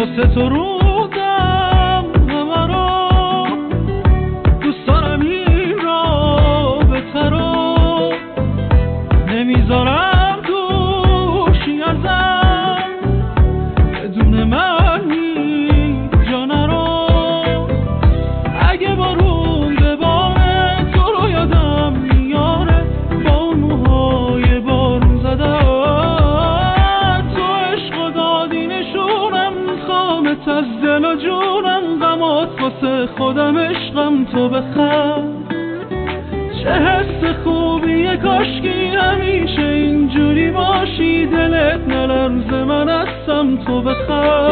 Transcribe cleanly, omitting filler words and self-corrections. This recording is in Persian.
واسه تو رودم همه رو، دوست دارم این رابطه رو، نمیذارم توشی ازم بدون من هیچ جا نرو. اگه بارون بباره تو رو یادم میاره، با اون موهای بارون زده تو عشق و دادی نشونم، میخوامت از دل و جونم، غمات واسه خودم عشقم تو بخند. چه حس خوبیه کاشکی همیشه اینجوری باشی، دلت نلرزه من هستم تو بخند.